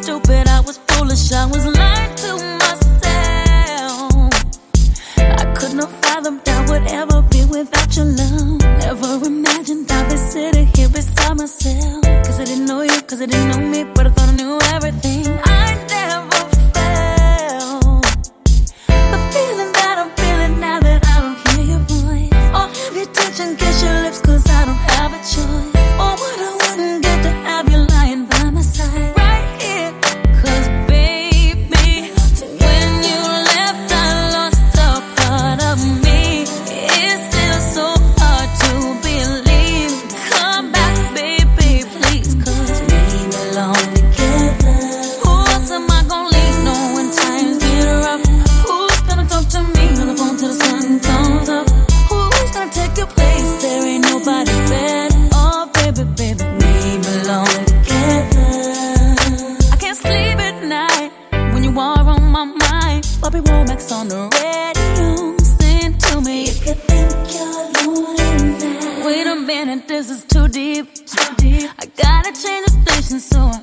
stupid, I was foolish, I was lying to myself. I could not fathom that would ever be without your love. Never imagined I'd be sitting here beside myself. Cause I didn't know you, cause I didn't know me, but I thought I knew everything. I never felt the feeling that I'm feeling now that I don't hear your voice, or have you touch and kiss your lips, cause I don't have a choice. Or what I wouldn't get to have you lying by my side right here. Cause baby, when you left I lost a part of me. It's still so hard to believe. Come back baby please, cause we belong together. Who else am I gonna leave no when times get rough? Who's gonna talk to me on the phone till the sun comes up? Who's gonna take your place? There ain't nobody better. Oh baby, baby, we belong together. I can't sleep at night when you are on my mind. Bobby Womack's on the radio, sing to me. If you think you're lonely now, wait a minute, this is too deep. I gotta change the station, so